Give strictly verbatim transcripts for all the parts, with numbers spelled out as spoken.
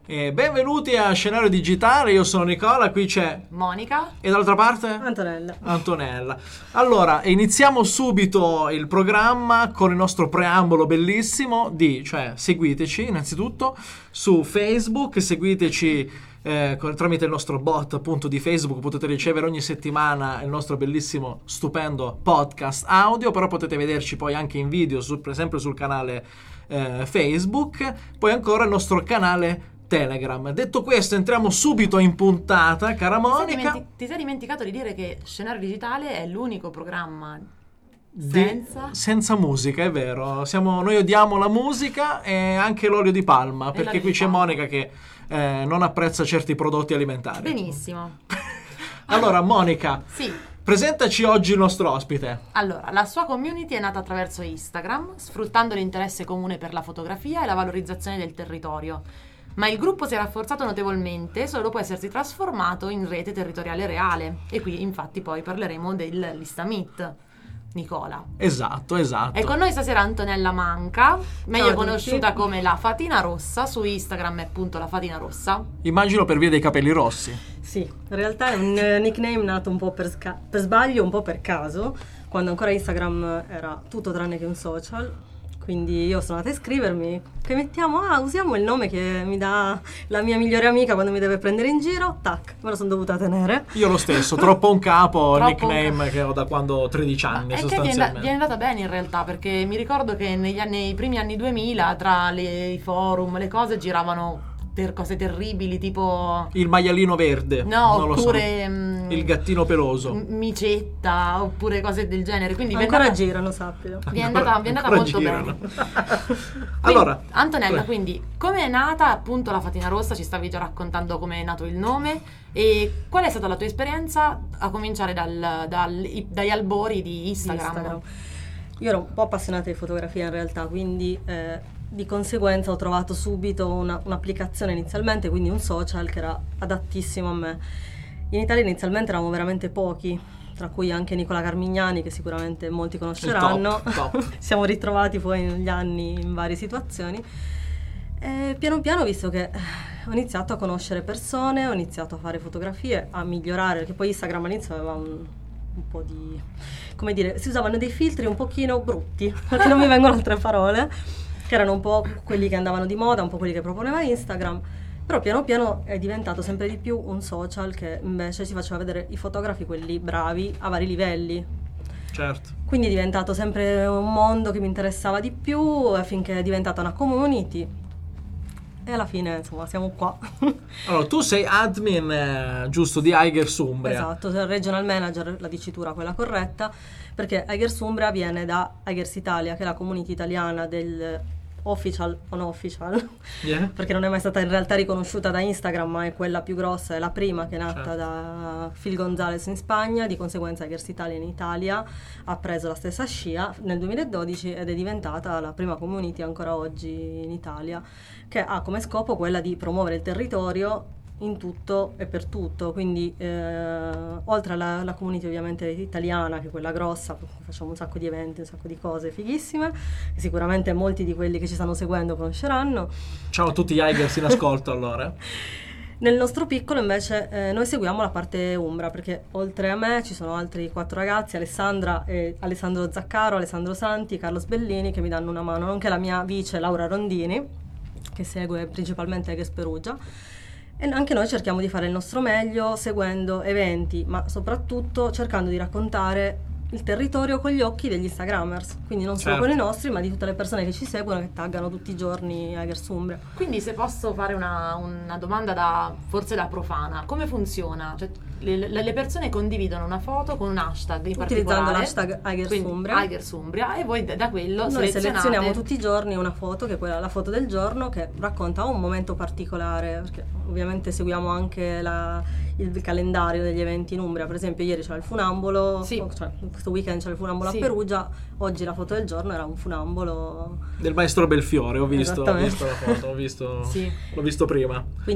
E benvenuti a Scenario Digitale, io sono Nicola, qui c'è Monica e dall'altra parte Antonella. Antonella. Allora, iniziamo subito il programma con il nostro preambolo bellissimo di, cioè, seguiteci innanzitutto su Facebook, seguiteci eh, tramite il nostro bot appunto di Facebook, potete ricevere ogni settimana il nostro bellissimo, stupendo podcast audio, però potete vederci poi anche in video, su, sempre sul canale eh, Facebook, poi ancora il nostro canale Telegram. Detto questo, entriamo subito in puntata, cara Monica. Ti sei, dimenti- ti sei dimenticato di dire che Scenario Digitale è l'unico programma Di- senza senza musica, è vero. Siamo, noi odiamo la musica e anche l'olio di palma, E perché l'olio qui di c'è palma. Monica che eh, non apprezza certi prodotti alimentari. Benissimo. Allora, Monica, Sì. presentaci oggi il nostro ospite. Allora, la sua community è nata attraverso Instagram, sfruttando l'interesse comune per la fotografia e la valorizzazione del territorio. Ma il gruppo si è rafforzato notevolmente solo dopo essersi trasformato in rete territoriale reale. E qui infatti poi parleremo del Lista Meet. Nicola. Esatto, esatto. E con noi stasera Antonella Manca, meglio Ciao a conosciuta tutti. come La Fatina Rossa, su Instagram è appunto La Fatina Rossa. Immagino per via dei capelli rossi. Sì, in realtà è un eh, nickname nato un po' per, sca- per sbaglio, un po' per caso, quando ancora Instagram era tutto tranne che un social. Quindi io sono andata a iscrivermi, che mettiamo, ah, usiamo il nome che mi dà la mia migliore amica quando mi deve prendere in giro, tac, me lo sono dovuta tenere. Io lo stesso, troppo un capo, il Troppo un nickname che ho da quando ho tredici anni È che viene, sostanzialmente. viene andata bene in realtà, perché mi ricordo che negli anni, nei primi anni duemila tra le, i forum, le cose giravano per cose terribili, tipo Il maialino verde. no, non lo oppure so. mm, Il gattino peloso. m- micetta, oppure cose del genere. Quindi vi è Ancora andata, girano, sappilo. vi è andata, vi è andata Ancora molto girano. bene. Allora, Quindi, Antonella, prego. quindi come è nata appunto La Fatina Rossa? Ci stavi già raccontando come è nato il nome e qual è stata la tua esperienza a cominciare dal, dal- i- dagli albori di Instagram? Instagram. Io ero un po' appassionata di fotografia in realtà, quindi eh, di conseguenza ho trovato subito una- un'applicazione inizialmente, quindi un social che era adattissimo a me. In Italia inizialmente eravamo veramente pochi, tra cui anche Nicola Carmignani, che sicuramente molti conosceranno. Il top, top. Siamo ritrovati poi negli anni in varie situazioni. E piano piano, visto che eh, ho iniziato a conoscere persone, ho iniziato a fare fotografie, a migliorare, perché poi Instagram all'inizio aveva un, un po' di, come dire, si usavano dei filtri un pochino brutti, perché non mi vengono altre parole, che erano un po' quelli che andavano di moda, un po' quelli che proponeva Instagram. Però piano piano è diventato sempre di più un social che invece ci faceva vedere i fotografi, quelli bravi, a vari livelli. Certo. Quindi è diventato sempre un mondo che mi interessava di più, affinché è diventata una community. E alla fine, insomma, siamo qua. Allora, tu sei admin, eh, giusto, di Aigers Umbria. Esatto, cioè regional manager, la dicitura quella corretta, perché Aigers Umbria viene da Aigers Italia, che è la community italiana del official o no official, Yeah. perché non è mai stata in realtà riconosciuta da Instagram, ma è quella più grossa, è la prima che è nata Certo. da Phil Gonzalez in Spagna, di conseguenza Aigers Italia in Italia ha preso la stessa scia nel duemiladodici ed è diventata la prima community ancora oggi in Italia, che ha come scopo quella di promuovere il territorio in tutto e per tutto, quindi eh, oltre alla, alla community ovviamente italiana, che è quella grossa, facciamo un sacco di eventi, un sacco di cose fighissime, che sicuramente molti di quelli che ci stanno seguendo conosceranno. Ciao a tutti gli Aigers in ascolto, allora. Nel nostro piccolo invece eh, noi seguiamo la parte Umbra, perché oltre a me ci sono altri quattro ragazzi, Alessandra, e Alessandro Zaccaro, Alessandro Santi, Carlos Bellini, che mi danno una mano, nonché la mia vice Laura Rondini, che segue principalmente Aigers Perugia. E anche noi cerchiamo di fare il nostro meglio seguendo eventi, ma soprattutto cercando di raccontare il territorio con gli occhi degli Instagrammers, quindi non solo Certo. con i nostri, ma di tutte le persone che ci seguono, che taggano tutti i giorni Aigers Umbria. Quindi se posso fare una, una domanda da forse da profana, come funziona? Cioè, le, le- le persone condividono una foto con un hashtag in Utilizzando particolare, l'hashtag Aigers quindi Umbria. Aigers Umbria, e voi da da quello Noi selezionate selezioniamo tutti i giorni una foto, che è quella, la foto del giorno, che racconta un momento particolare, perché ovviamente seguiamo anche la, il calendario degli eventi in Umbria. Per esempio ieri c'era il funambolo, Sì. cioè questo weekend c'era il funambolo Sì. a Perugia, oggi la foto del giorno era un funambolo. Del maestro Belfiore, ho visto, ho Esattamente. visto la foto, ho visto, Sì. l'ho visto prima. Quindi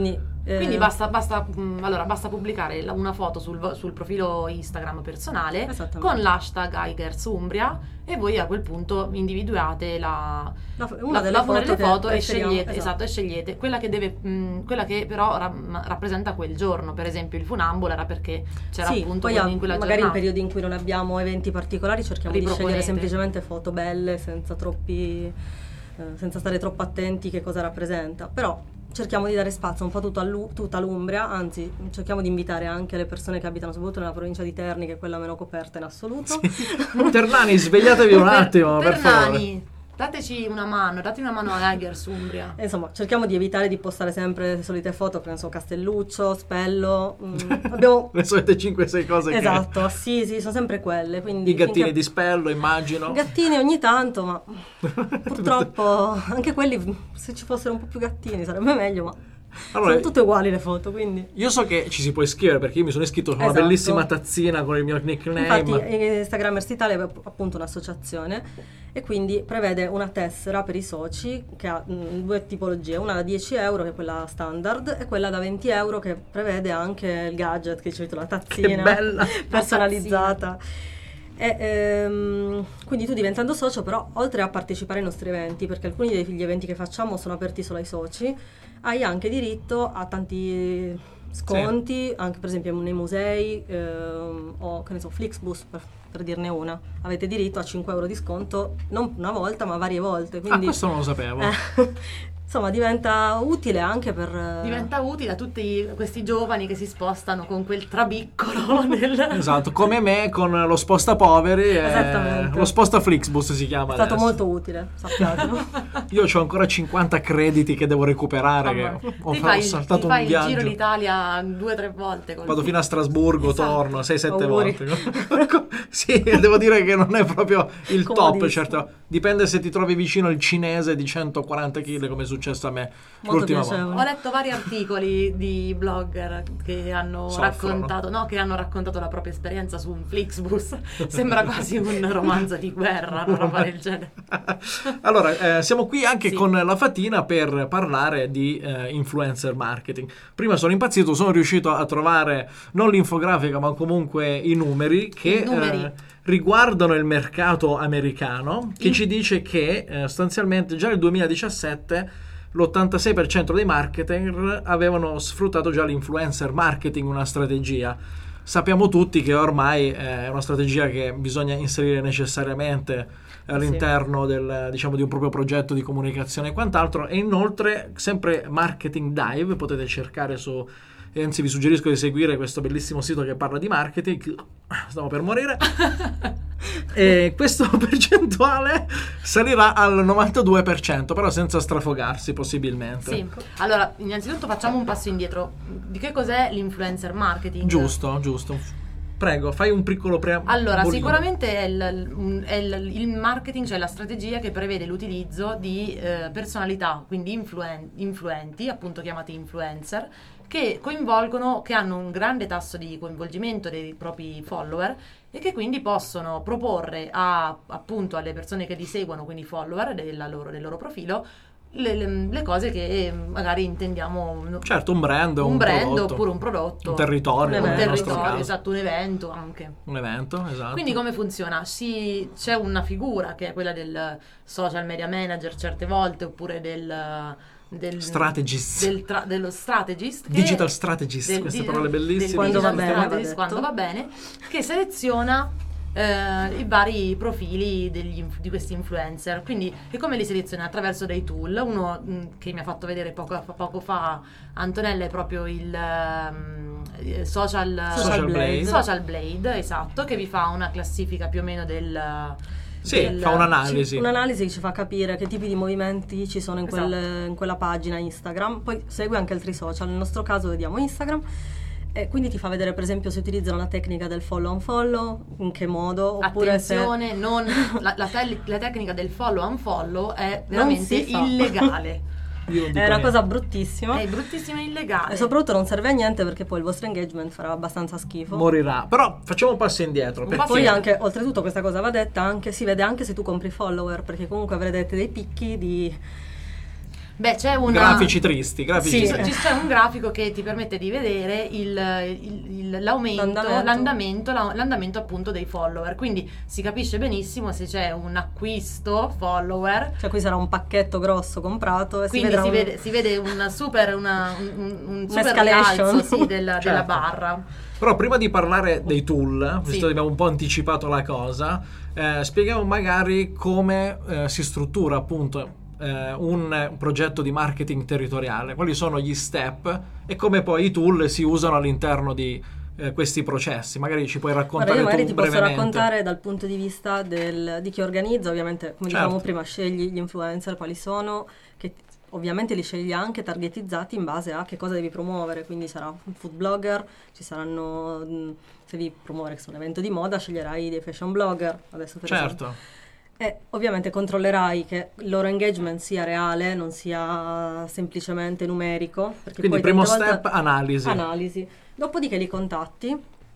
Eh, Quindi basta, basta, mh, allora, basta pubblicare la- una foto sul, vo- sul profilo Instagram personale Esattamente. con l'hashtag Hikers Umbria e voi a quel punto individuate la, La- una la- delle la- foto delle che foto e preferiamo, scegliete, esatto. esatto, e scegliete quella che deve, mh, quella che però ra- rappresenta quel giorno. Per esempio il funambolo era perché c'era Sì, appunto poi quel- a- in quella magari in giornata. periodi in cui non abbiamo eventi particolari cerchiamo di Riproponete. scegliere semplicemente foto belle senza troppi eh, senza stare troppo attenti che cosa rappresenta, però cerchiamo di dare spazio un po' tutto all'U- tutta l'Umbria, anzi cerchiamo di invitare anche le persone che abitano soprattutto nella provincia di Terni, che è quella meno coperta in assoluto. Ternani, svegliatevi un attimo, per favore. Ternani, dateci una mano, date una mano a Hikers Umbria. E insomma, cerchiamo di evitare di postare sempre le solite foto, che ne so, Castelluccio, Spello. mm, abbiamo Le solite cinque sei cose esatto, Assisi, sono sempre quelle. che... Quindi I gattini finché- di Spello, immagino. Gattini ogni tanto, ma purtroppo anche quelli, se ci fossero un po' più gattini sarebbe meglio, ma Allora, sono tutte uguali le foto, quindi... io so che ci si può iscrivere perché io mi sono iscritto con una Esatto. bellissima tazzina con il mio nickname. Infatti Instagrammers Italia è appunto un'associazione e quindi prevede una tessera per i soci che ha mh, due tipologie, una da dieci euro che è quella standard e quella da venti euro che prevede anche il gadget che dicevi tu, la tazzina Che bella! personalizzata. E, ehm, quindi tu diventando socio però oltre a partecipare ai nostri eventi, perché alcuni degli eventi che facciamo sono aperti solo ai soci, hai anche diritto a tanti sconti, anche per esempio nei musei ehm, o che ne so, Flixbus per, per dirne una, avete diritto a cinque euro di sconto non una volta ma varie volte, Ah, quindi questo non lo sapevo. eh, insomma diventa utile anche per Diventa utile a tutti questi giovani che si spostano con quel trabiccolo nel... Esatto, come me con lo sposta poveri e Esattamente. lo sposta Flixbus si chiama è stato adesso. molto utile, sappiatelo. Io ho ancora cinquanta crediti che devo recuperare, Mamma, che ho, ti ho fai, saltato ti fai un il viaggio. giro d'Italia due o tre volte. col- Vado fino a Strasburgo, Esatto. torno sei sette Auguri. volte. Sì, devo dire che non è proprio il top, Comodissimo. certo. Dipende se ti trovi vicino il cinese di centoquaranta chili, come è successo a me Molto l'ultima piacevole. volta. Ho letto vari articoli di blogger che hanno Soffrono. raccontato, no, che hanno raccontato la propria esperienza su un Flixbus. Sembra quasi un romanzo di guerra, una roba del genere. Allora, eh, siamo qui anche Sì. con la Fatina per parlare di eh, influencer marketing. Prima sono impazzito, sono riuscito a trovare non l'infografica, ma comunque i numeri che I numeri. eh, riguardano il mercato americano, che In- ci dice che eh, sostanzialmente già nel duemiladiciassette l'ottantasei per cento dei marketer avevano sfruttato già l'influencer marketing, una strategia. Sappiamo tutti che ormai è una strategia che bisogna inserire necessariamente all'interno del, diciamo, di un proprio progetto di comunicazione e quant'altro. E inoltre, sempre Marketing Dive, potete cercare su, e anzi vi suggerisco di seguire questo bellissimo sito che parla di marketing. Stavo per morire. E questo percentuale salirà al novantadue per cento, però senza strafogarsi possibilmente. Sì, allora innanzitutto facciamo un passo indietro. Di che cos'è l'influencer marketing? Giusto, giusto. Prego, fai un piccolo preambolo. Allora, sicuramente è il, un- è il- il marketing, cioè la strategia che prevede l'utilizzo di eh, personalità, quindi influen- influenti, appunto chiamati influencer, che coinvolgono, che hanno un grande tasso di coinvolgimento dei propri follower e che quindi possono proporre a, appunto alle persone che li seguono, quindi follower della loro- del loro profilo, le, le- le cose che magari intendiamo. Certo, un brand, un un brand prodotto, oppure un prodotto, un territorio, Un un nel nostro territorio, caso. esatto, un evento anche. Un evento, esatto. Quindi come funziona? Si, c'è una figura che è quella del social media manager certe volte, oppure del, del Strategist. del tra- dello strategist, che- Digital strategist, del- queste di- parole bellissime. del Quando va digital bene, va strategist, detto. quando va bene, che seleziona eh, i vari profili degli inf- di questi influencer. Quindi, e come li seleziona? Attraverso dei tool. Uno mh, che mi ha fatto vedere poco, poco fa Antonella è proprio il ehm, eh, social, Social Blade. Social Blade, esatto, che vi fa una classifica più o meno del... Sì, del- fa un'analisi. Ci- un'analisi che ci fa capire che tipi di movimenti ci sono in, quel- Esatto. in quella pagina Instagram, poi segue anche altri social, nel nostro caso vediamo Instagram e quindi ti fa vedere per esempio se utilizzano la tecnica del follow on follow, in che modo, oppure se... Attenzione, non, la, la, tel- la tecnica del follow unfollow è veramente si fa. illegale. Io non dico È una niente. cosa bruttissima È bruttissima e illegale. e soprattutto non serve a niente perché poi il vostro engagement farà abbastanza schifo. Morirà. Però facciamo un passo indietro. Un perché passo Poi anche, oltretutto questa cosa va detta, anche, si vede anche se tu compri follower, perché comunque vedete dei picchi di... Beh, c'è una... Grafici tristi, grafici Sì, tristi. ci c'è un grafico che ti permette di vedere il, il- il- l'aumento, L'andamento. l'andamento, la- l'andamento appunto dei follower. Quindi si capisce benissimo se c'è un acquisto follower. Cioè qui sarà un pacchetto grosso comprato e Quindi si vedrà si un- vede, si vede una super, una, un, un super Un'escalation. rialzo sì, della, Certo. della barra. Però prima di parlare dei tool, visto Sì. che abbiamo un po' anticipato la cosa, eh, spieghiamo magari come eh, si struttura appunto eh, un progetto di marketing territoriale, quali sono gli step e come poi i tool si usano all'interno di eh, questi processi. Magari ci puoi raccontare Guarda, io magari tu ti posso brevemente. raccontare dal punto di vista del- di chi organizza, ovviamente, come Certo. dicevamo prima, scegli gli influencer, quali sono, che t- ovviamente li scegli anche targetizzati in base a che cosa devi promuovere, quindi sarà un food blogger, ci saranno, mh, se devi promuovere che sia un evento di moda, sceglierai dei fashion blogger, adesso per esempio. Certo, E ovviamente controllerai che il loro engagement sia reale, non sia semplicemente numerico. Perché quindi poi primo tante step, volte- analisi. Analisi. Dopodiché li contatti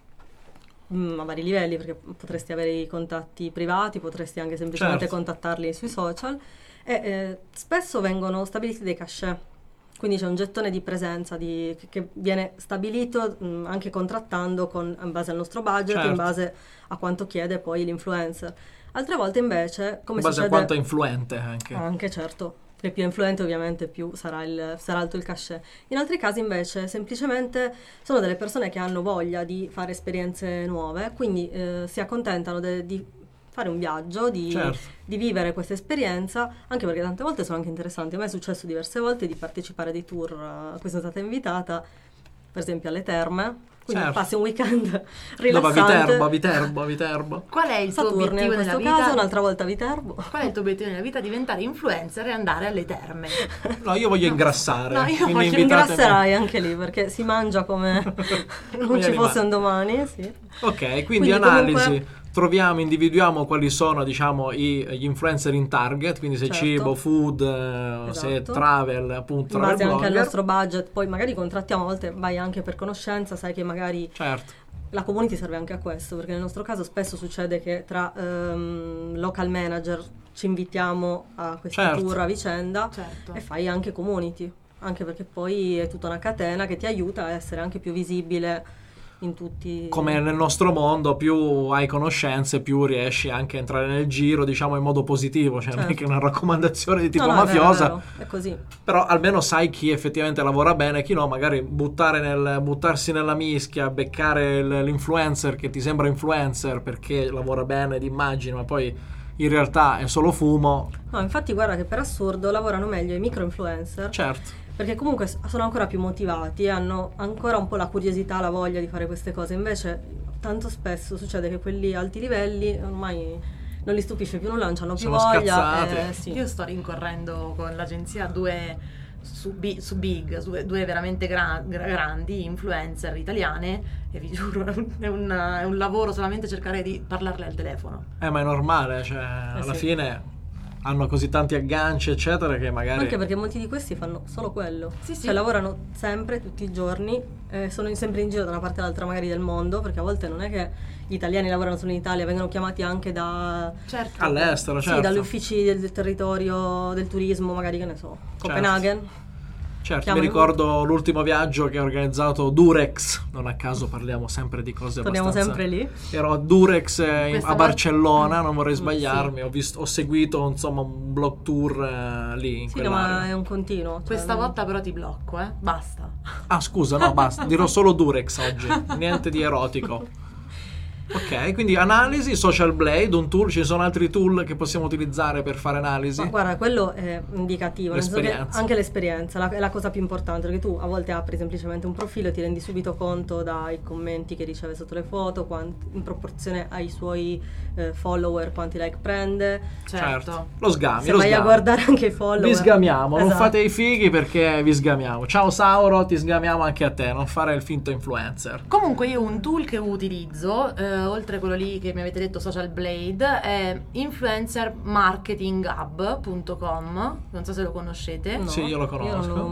mm, a vari livelli, perché potresti avere i contatti privati, potresti anche semplicemente Certo. contattarli sui social. E eh, spesso vengono stabiliti dei cachet. Quindi c'è un gettone di presenza di- che, che viene stabilito mm, anche contrattando con, in base al nostro budget, Certo. in base a quanto chiede poi l'influencer. Altre volte invece, come In base a succede... quanto è influente anche. Anche, certo. Che più è influente ovviamente più sarà, il, sarà alto il cachet. In altri casi invece semplicemente sono delle persone che hanno voglia di fare esperienze nuove, quindi eh, si accontentano de- di fare un viaggio, di, Certo. di vivere questa esperienza, anche perché tante volte sono anche interessanti. A me è successo diverse volte di partecipare a dei tour a cui sono stata invitata, per esempio alle terme, quindi Certo. passi un weekend Dove a rilassante. Viterbo, a Viterbo, a Viterbo. Qual è il tuo Saturnia in obiettivo nella questo vita? caso, un'altra volta a Viterbo. Qual è il tuo obiettivo nella vita? Diventare influencer e andare alle terme. No, io voglio ingrassare. No, io quindi voglio invitatemi. Ingrasserai anche lì perché si mangia come non Come ci gli fosse animali. un domani, sì. Ok, quindi, Quindi analisi, comunque- troviamo, individuiamo quali sono, diciamo, i- gli influencer in target, quindi se Certo. cibo, food, eh, se Esatto. travel, appunto, In travel base anche al blogger. nostro budget, poi magari contrattiamo, a volte vai anche per conoscenza, sai che magari Certo, la community serve anche a questo, perché nel nostro caso spesso succede che tra ehm, local manager ci invitiamo a questi Certo. tour a vicenda Certo. e fai anche community, anche perché poi è tutta una catena che ti aiuta a essere anche più visibile in tutti. come nel nostro mondo, più hai conoscenze, più riesci anche a entrare nel giro, diciamo, in modo positivo, cioè non è Certo. che una raccomandazione di tipo No, no, è vero, mafiosa. è vero, è così. Però almeno sai chi effettivamente lavora bene, chi no, magari buttare nel, buttarsi nella mischia, beccare il- l'influencer che ti sembra influencer perché lavora bene d'immagine, ma poi in realtà è solo fumo. No, infatti guarda che per assurdo lavorano meglio i micro influencer, Certo, perché comunque s- sono ancora più motivati e hanno ancora un po' la curiosità, la voglia di fare queste cose. Invece tanto spesso succede che quelli alti livelli ormai non li stupisce più nulla, non hanno più Sono voglia. scazzati. eh, sì. Io sto rincorrendo con l'agenzia due su, Bi- su Big, su- due veramente gra- gra- grandi influencer italiane e vi giuro è un, è un lavoro solamente cercare di parlarle al telefono. eh, ma è normale, cioè alla sì. fine hanno così tanti agganci, eccetera, che magari... Anche perché molti di questi fanno solo quello, Sì, sì. cioè lavorano sempre, tutti i giorni, eh, sono in- sempre in giro da una parte all'altra magari del mondo, perché a volte non è che gli italiani lavorano solo in Italia, vengono chiamati anche da... Certo. All'estero, certo. Sì, dagli uffici del, del territorio del turismo, magari che ne so, Copenaghen. Certo, Chiamano- mi ricordo l'ultimo viaggio che ha organizzato Durex, non a caso parliamo sempre di cose Torniamo abbastanza... sempre lì. Ero a Durex eh, in- Questa a volta- Barcellona, non vorrei Mm, sbagliarmi, ho, visto, ho seguito insomma un blog tour eh, lì in Sì, no, ma quell'area. è un continuo. cioè, Questa non- volta però ti blocco, eh. Basta. Ah scusa, no basta, dirò solo Durex oggi, niente di erotico. Ok, quindi analisi, Social Blade, un tool, ci sono altri tool che possiamo utilizzare per fare analisi? Ma guarda, quello è indicativo, nel senso che L'esperienza. anche l'esperienza la- è la cosa più importante, perché tu a volte apri semplicemente un profilo e ti rendi subito conto dai commenti che riceve sotto le foto, quant- in proporzione ai suoi eh, follower, quanti like prende. Certo. Lo sgami, Se lo vai a sgami. guardare anche i follower. Vi sgamiamo, non Esatto. fate i fighi perché vi sgamiamo. Ciao Sauro, ti sgamiamo anche a te, non fare il finto influencer. Comunque io un tool che utilizzo, eh, oltre a quello lì che mi avete detto Social Blade, è influencer marketing hub punto com, non so se lo conoscete. No, Sì, io lo conosco. non lo- no.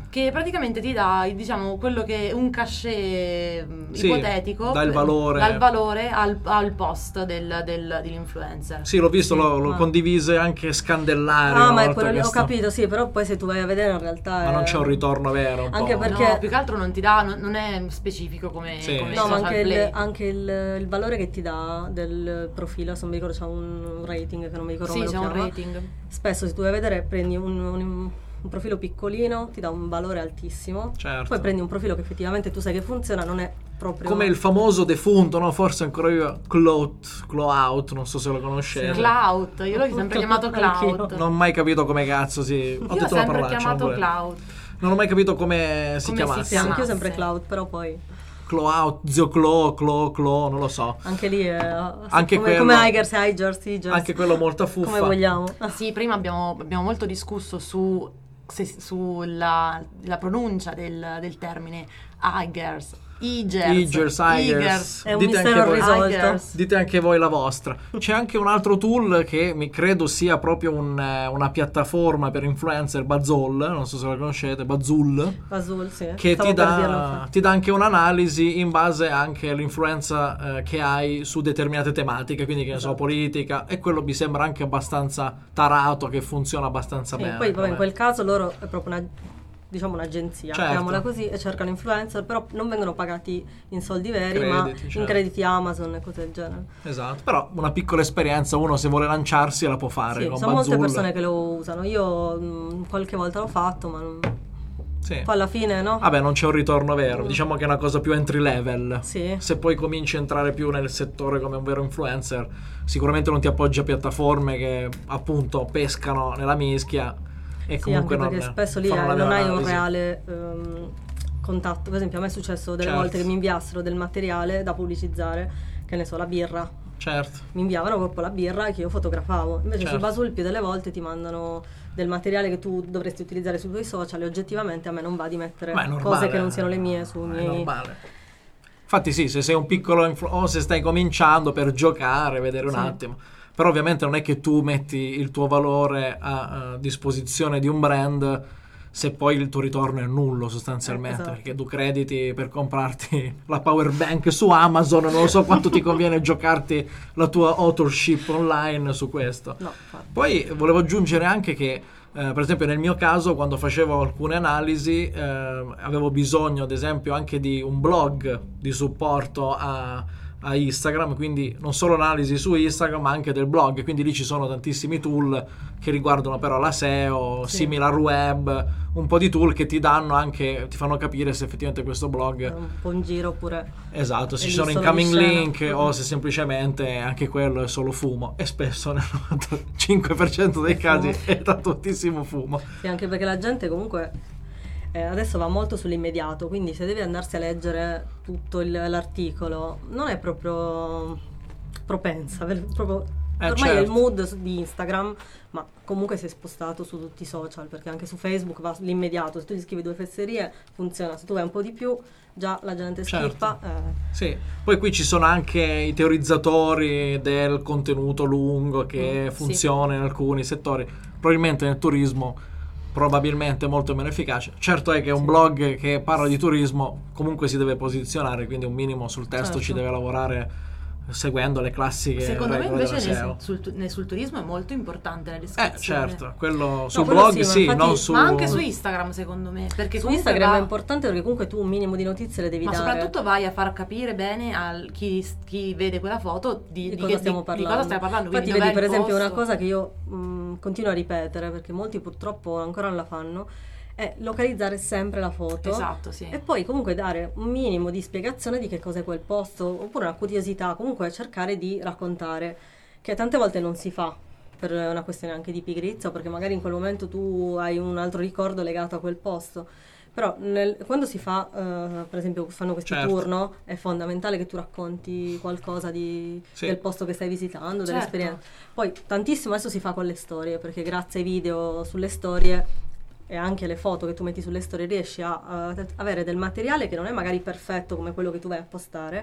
che praticamente ti dà, diciamo, quello che un cachet mh, Sì, ipotetico dà il valore. dal valore al, al post del, del, dell'influencer. Sì, l'ho visto, Sì, lo, lo ma- condivise anche Scandellare. Ah, una ma è volta quello lì, ho questo. capito, sì, però poi se tu vai a vedere in realtà Ma non è- c'è un ritorno vero, un Anche po'. perché- No, più che altro non ti dà, non, non è specifico come, Sì. come No, ma social anche, play. il, anche il, il valore che ti dà del profilo, se non mi ricordo, c'è un rating che non mi ricordo Sì, come c'è lo un chiama. rating. Spesso se tu vai a vedere prendi un, un- un profilo piccolino, ti dà un valore altissimo, Certo. poi prendi un profilo che effettivamente tu sai che funziona, non è proprio... Come il famoso defunto, no? Forse ancora io, Clout, Clout, non so se lo conoscete. Cloud, io l'ho sempre chiamato Cloud. Anch'io. Non ho mai capito come cazzo si... Ho Io detto ho una sempre parolaccia, chiamato non volevo. Cloud. Non ho mai capito come si Come si chiamasse. Sì, anche io chiamasse. sempre cloud, però poi Clout, zio Clo, Clo, Clo, non lo so. anche lì è Anche come, quello- come Igers, Igers, Igers, Anche quello molta fuffa. come vogliamo. Sì, prima abbiamo, abbiamo molto discusso su se- sulla la pronuncia del, del termine Igers, Igers, Igers, Igers. È un Dite mistero anche voi- risolto. Igers. Dite anche voi la vostra. C'è anche un altro tool che mi credo sia proprio un, eh, una piattaforma per influencer, Bazol, non so se la conoscete, Bazul, Azul, sì. che Stavo ti per dirlo, dà, infatti. ti dà anche un'analisi in base anche all'influenza eh, che hai su determinate tematiche, quindi che ne so, Esatto. politica, e quello mi sembra anche abbastanza tarato, che funziona abbastanza Sì, bene. poi vabbè, in come- quel caso loro è proprio una diciamo un'agenzia, Certo. chiamiamola così, e cercano influencer, però non vengono pagati in soldi veri, ma Crediti, certo. in crediti Amazon e cose del genere. Esatto, però una piccola esperienza, uno se vuole lanciarsi la può fare Sì, con sono molte Bazul. persone che lo usano. Io mh, qualche volta l'ho fatto, ma non... Sì. poi alla fine no. Vabbè, non c'è un ritorno vero, diciamo che è una cosa più entry level. Sì. Se poi cominci a entrare più nel settore come un vero influencer, sicuramente non ti appoggi a piattaforme che appunto pescano nella mischia e Sì, comunque anche non perché spesso lì fanno eh, una non vera hai un analisi. reale ehm, contatto. Per esempio, a me è successo delle Certo. volte che mi inviassero del materiale da pubblicizzare, che ne so, la birra. Certo. Mi inviavano proprio la birra che io fotografavo. Invece Certo. su Basul più delle volte ti mandano del materiale che tu dovresti utilizzare sui tuoi social e oggettivamente a me non va di mettere Ma è normale, cose che non siano le mie sui è miei... normale. Infatti sì, se sei un piccolo influ- o se stai cominciando per giocare, vedere un Sì. attimo. Però ovviamente non è che tu metti il tuo valore a, a disposizione di un brand se poi il tuo ritorno è nullo sostanzialmente, Eh, esatto. perché tu crediti per comprarti la power bank su Amazon, non lo so quanto ti conviene giocarti la tua authorship online su questo. No, infatti. Poi volevo aggiungere anche che, eh, per esempio nel mio caso, quando facevo alcune analisi, eh, avevo bisogno ad esempio anche di un blog di supporto a, a Instagram, quindi non solo analisi su Instagram ma anche del blog, quindi lì ci sono tantissimi tool che riguardano però la S E O, Sì. SimilarWeb, un po' di tool che ti danno anche, ti fanno capire se effettivamente questo blog... Un po' in giro oppure... Esatto, se E ci lì sono solo incoming di scena. link o se semplicemente anche quello è solo fumo, e spesso nel novantacinque per cento dei È casi fumo. è tantissimo fumo. Sì, anche perché la gente comunque eh, adesso va molto sull'immediato, quindi se devi andarsi a leggere tutto il- l'articolo non è proprio propensa, per- proprio... Eh, Ormai è il certo. mood su- di Instagram, ma comunque si è spostato su tutti i social, perché anche su Facebook va l'immediato, se tu gli scrivi due fesserie funziona, se tu vai un po' di più già la gente Certo. skippa. eh. Sì, poi qui ci sono anche i teorizzatori del contenuto lungo che Mm, sì. funziona in alcuni settori, probabilmente nel turismo probabilmente molto meno efficace. Certo è che un Sì. blog che parla di turismo comunque si deve posizionare, quindi un minimo sul testo Certo. ci deve lavorare seguendo le classiche Secondo me regole invece della nel, S E O. sul, tu- nel- sul turismo è molto importante la Eh, descrizione. certo, quello sul quello blog sì, ma sì, infatti- non su... Ma anche su Instagram secondo me, perché Su comunque Instagram va- è importante perché comunque tu un minimo di notizie le devi ma dare. soprattutto vai a far capire bene a chi, chi vede quella foto di, Di di cosa che- stiamo di- parlando. di cosa stai parlando. Infatti quindi vedi dov'è per il esempio una posto. cosa che io mh, continuo a ripetere perché molti purtroppo ancora non la fanno è localizzare sempre la foto. Esatto, sì. E poi comunque dare un minimo di spiegazione di che cos'è quel posto, oppure una curiosità, comunque cercare di raccontare, che tante volte non si fa per una questione anche di pigrizia, perché magari in quel momento tu hai un altro ricordo legato a quel posto. Però nel- quando si fa, eh, per esempio, fanno questi Certo. tour, no? È fondamentale che tu racconti qualcosa di, Sì. del posto che stai visitando, Certo. dell'esperienza. Poi tantissimo adesso si fa con le storie, perché grazie ai video sulle storie e anche le foto che tu metti sulle storie riesci a, a avere del materiale che non è magari perfetto come quello che tu vai a postare,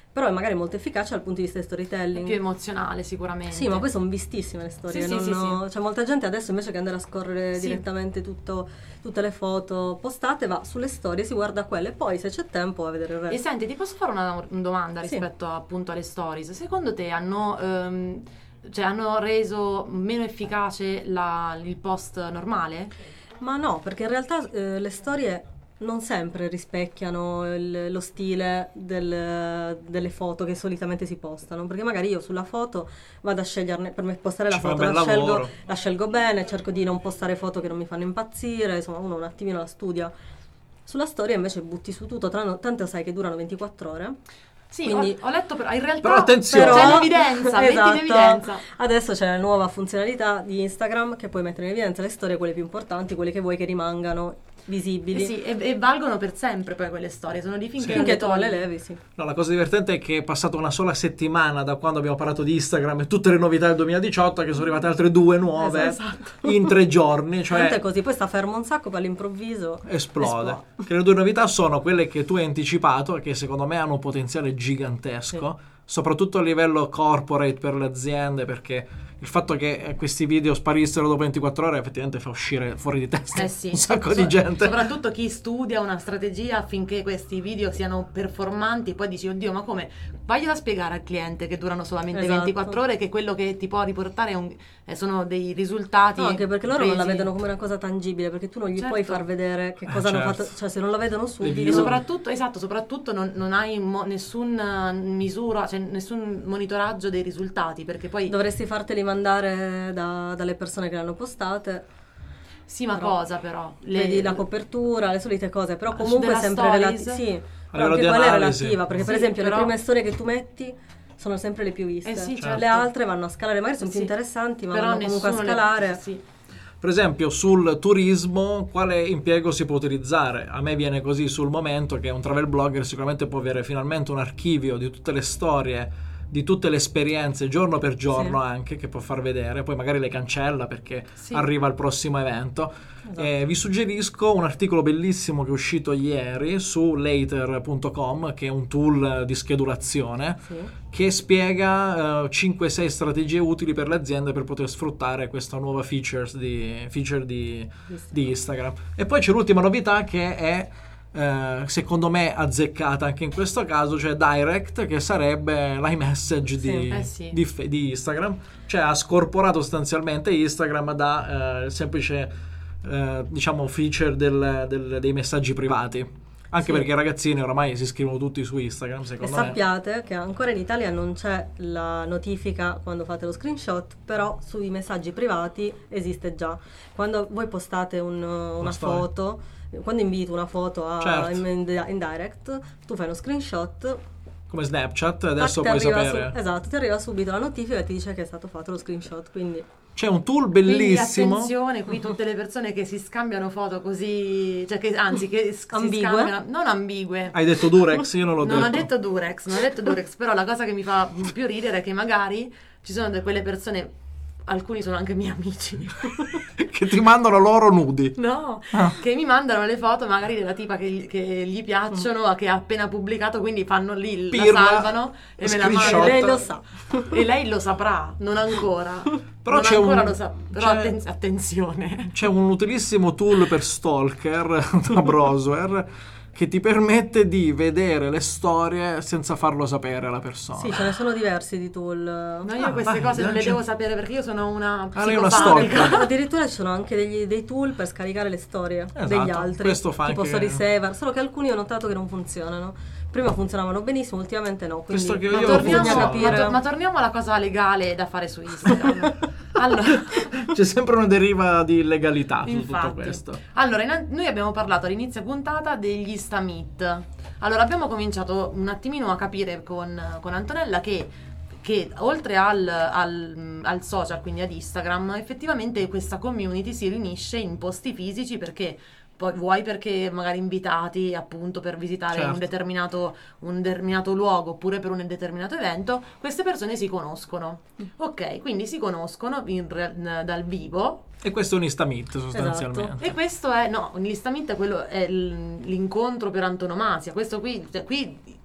però è magari molto efficace dal punto di vista di storytelling. Più emozionale sicuramente. Sì, ma poi sono vistissime le storie. Sì, non sì, sì, ho- sì. C'è molta gente adesso invece che andare a scorrere Sì. direttamente tutto, tutte le foto postate, va sulle storie, si guarda quelle, poi se c'è tempo va a vedere il E resto. senti, ti posso fare una, una domanda Sì. rispetto appunto alle stories? Secondo te hanno, ehm, cioè, hanno reso meno efficace la- il post normale? Ma no, perché in realtà eh, le storie non sempre rispecchiano il- lo stile del- delle foto che solitamente si postano, perché magari io sulla foto vado a sceglierne, per me postare la Ci fai un foto bel la scelgo, lavoro. la scelgo bene, cerco di non postare foto che non mi fanno impazzire, insomma uno un attimino la studia. Sulla storia invece butti su tutto, tra- tanto sai che durano ventiquattro ore. Sì, Quindi- ho, ho letto però in realtà Però attenzione. c'è Però- l'evidenza, metti in Esatto. evidenza. Adesso c'è la nuova funzionalità di Instagram che puoi mettere in evidenza le storie, quelle più importanti, quelle che vuoi che rimangano visibili. Eh sì, e, e valgono per sempre poi quelle storie, sono lì finché Sì. non Finché le tu le togli. levi, sì. No, la cosa divertente è che è passata una sola settimana da quando abbiamo parlato di Instagram e tutte le novità del duemiladiciotto, che sono arrivate altre due nuove Esatto. in tre giorni, Tanto cioè è così, poi sta fermo un sacco, poi all'improvviso esplode. esplode. Che le due novità sono quelle che tu hai anticipato e che secondo me hanno un potenziale gigantesco, soprattutto a livello corporate per le aziende, perché il fatto che eh, questi video sparissero dopo ventiquattro ore effettivamente fa uscire fuori di testa Eh sì. un sacco So- di gente. Soprattutto chi studia una strategia affinché questi video siano performanti, poi dici, oddio, ma come? Vaglielo a spiegare al cliente che durano solamente Esatto. ventiquattro ore, che quello che ti può riportare è un- eh, sono dei risultati. No, anche perché loro non la presi- vedono come una cosa tangibile, perché tu non gli Certo. puoi far vedere che Eh, cosa hanno certo. fatto, cioè se non la vedono E subito. view. soprattutto, esatto, soprattutto non, non hai mo- nessun eh, misura, cioè nessun monitoraggio dei risultati, perché poi Dovresti farteli mandare da- dalle persone che le hanno postate. sì, ma però- cosa però? Le- Vedi la copertura, le solite cose, però Ah, comunque della sempre stories? relativa. Sì, però livello anche di quella è analisi. relativa, perché per Sì, esempio però- le prime storie che tu metti sono sempre le più viste. Eh sì, Certo. certo. Le altre vanno a scalare, magari sono più Sì. interessanti, ma Però vanno comunque a nessuno le- scalare. sì. Per esempio sul turismo quale impiego si può utilizzare? A me viene così sul momento che un travel blogger sicuramente può avere finalmente un archivio di tutte le storie, di tutte le esperienze giorno per giorno Sì. anche, che può far vedere, poi magari le cancella perché Sì. arriva il prossimo evento. Esatto. Eh, vi suggerisco un articolo bellissimo che è uscito ieri su later punto com, che è un tool di schedulazione Sì. che spiega eh, cinque sei strategie utili per le aziende per poter sfruttare questa nuova features di, feature di, di Instagram. E poi c'è l'ultima novità che è eh, secondo me azzeccata anche in questo caso, cioè Direct, che sarebbe l'iMessage di, Sì, eh sì. di, fe- di Instagram, cioè ha scorporato sostanzialmente Instagram da eh, semplice eh, diciamo feature del- del- dei messaggi privati. Anche Sì. perché i ragazzini oramai si scrivono tutti su Instagram, E secondo me. sappiate che ancora in Italia non c'è la notifica quando fate lo screenshot, però sui messaggi privati esiste già. Quando voi postate un- una storia. foto, quando invito una foto a, Certo. in, in- in direct, tu fai uno screenshot, Come Snapchat, adesso tac, ti puoi arriva sapere. su- esatto, ti arriva subito la notifica e ti dice che è stato fatto lo screenshot, quindi C'è un tool Quindi bellissimo. attenzione, qui tutte le persone che si scambiano foto così, cioè che anzi che s- si Ambigue? scambiano, non ambigue. Hai detto Durex? Io non l'ho Non detto. ho detto Durex, non ho detto Durex, però la cosa che mi fa più ridere è che magari ci sono de- quelle persone, alcuni sono anche miei amici, Che ti mandano loro nudi. no, Ah. che mi mandano le foto magari della tipa che, gli- che gli piacciono, che ha appena pubblicato, quindi fanno lì, la Pirla, salvano e me la screenshot. mandano. e lei lo sa. E lei lo saprà, non ancora. Però non c'è ancora un- lo sa, però c'è- atten- attenzione. C'è un utilissimo tool per stalker da browser che ti permette di vedere le storie senza farlo sapere alla persona. Sì, ce ne sono diversi di tool. No, io Ah, queste vai, cose non le c'è- devo sapere perché io sono una Ah, lei è una psicopatica. stalker. Addirittura ci sono anche degli- dei tool per scaricare le storie Esatto, degli altri, questo fa tipo anche- Storysaver, solo che alcuni ho notato che non funzionano. Prima funzionavano benissimo, ultimamente no. Quindi Questo che Ma io torniamo, bisogna funziona. ma, capire. to- ma torniamo alla cosa legale da fare su Instagram. Allora, C'è sempre una deriva di illegalità su tutto infatti. questo. Allora, in- noi abbiamo parlato all'inizio puntata degli Stamit. Allora, abbiamo cominciato un attimino a capire con, con Antonella che, che oltre al, al, al social, quindi ad Instagram, effettivamente questa community si riunisce in posti fisici perché poi vuoi perché magari invitati appunto per visitare Certo. un determinato un determinato luogo oppure per un determinato evento, queste persone si conoscono. Ok, quindi si conoscono in re- dal vivo. E questo è un Instamit sostanzialmente. E questo è, no, l'Instamit è quello, è l- l'incontro per antonomasia. Questo qui, cioè, qui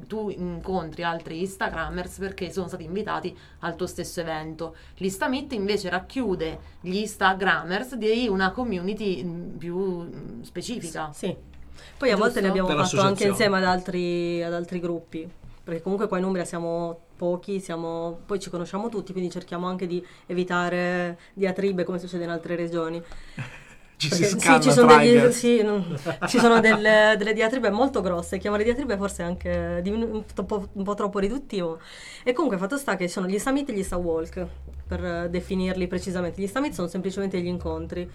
tu incontri altri Instagrammers perché sono stati invitati al tuo stesso evento. L'Instamit invece racchiude gli Instagrammers di una community più specifica. Sì. Poi a volte Giusto? ne abbiamo fatto anche Dell'associazione. insieme ad altri, ad altri gruppi, perché comunque qua in Umbria siamo pochi, siamo, poi ci conosciamo tutti, quindi cerchiamo anche di evitare diatribe come succede in altre regioni. Ci Perché si scanna sì, ci sono, tra degli, i- sì, no, ci sono delle, delle diatribe molto grosse, chiamare diatribe forse è anche diminu- un, po', un po' troppo riduttivo. E comunque fatto sta che sono gli Summit e gli Walk, per eh, definirli precisamente. Gli Summit sono semplicemente gli incontri,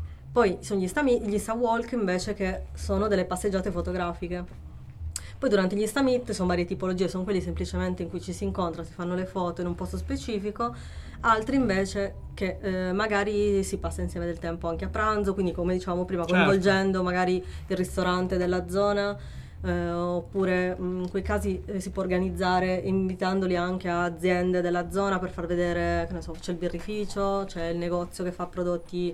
poi sono gli, stami- gli Walk invece che sono delle passeggiate fotografiche. Poi durante gli Summit sono varie tipologie, sono quelli semplicemente in cui ci si incontra, si fanno le foto in un posto specifico, altri invece che eh, magari si passa insieme del tempo anche a pranzo, quindi come dicevamo prima, Certo. coinvolgendo magari il ristorante della zona, eh, oppure mh, in quei casi eh, si può organizzare invitandoli anche a aziende della zona per far vedere, che ne so, c'è il birrificio, c'è il negozio che fa prodotti